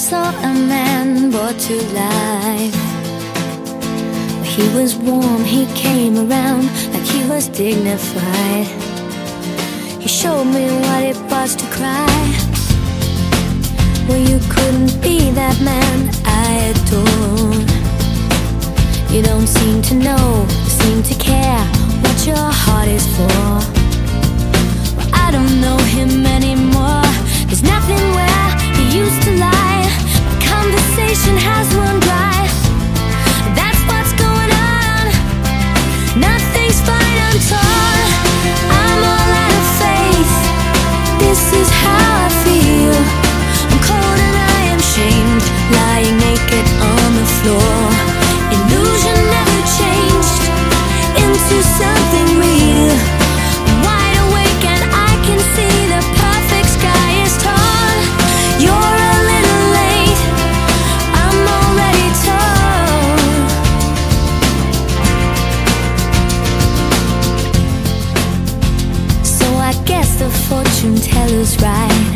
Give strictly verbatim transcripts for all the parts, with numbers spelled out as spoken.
saw a man brought to life. He was warm, he came around like he was dignified. He showed me what it was to cry. Well, you couldn't be that man I adored. You don't seem to know, seem to care what your heart is for. Well, I don't know him anymore. There's nothing where he used to lie. My conversation has run dry. That's what's going on. Nothing's fine, I'm torn. I'm all out of faith. This is how I feel. I'm cold and I am shamed, lying naked on the floor. Illusion never changed into something real. I'm wide awake and I can see the perfect sky is torn. You're a little late, I'm already torn. So I guess the fortune teller's right.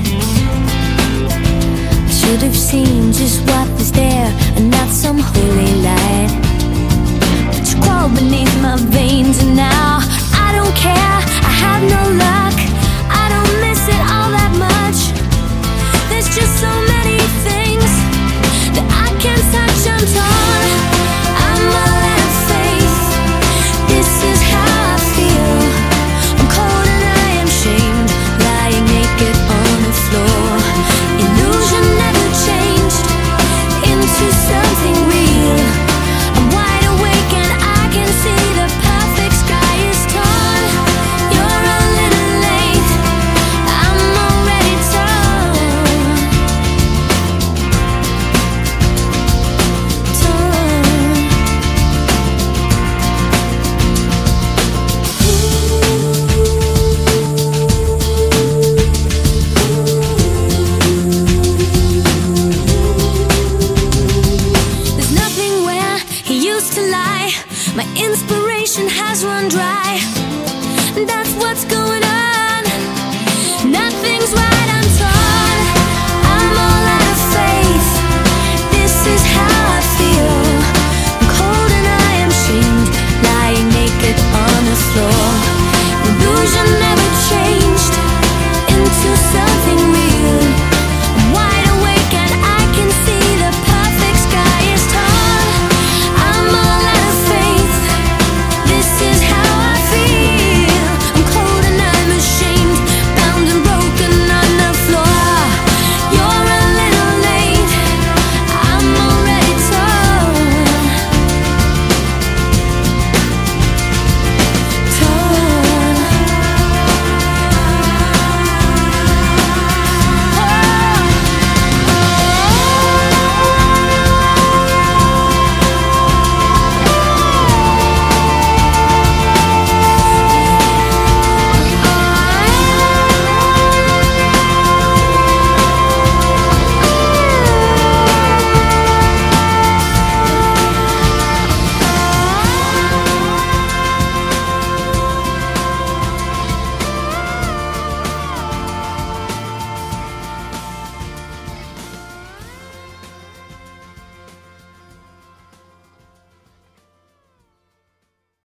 I should have seen just what was there and not some holy light. But you crawl beneath my veins and now I don't care, I have no luck. I don't miss it all that much. There's just so many things that I can't touch, I'm torn. I'm all out of faith. This is how I feel. I'm cold and I am shamed, lying naked on the floor. Illusion never changed into something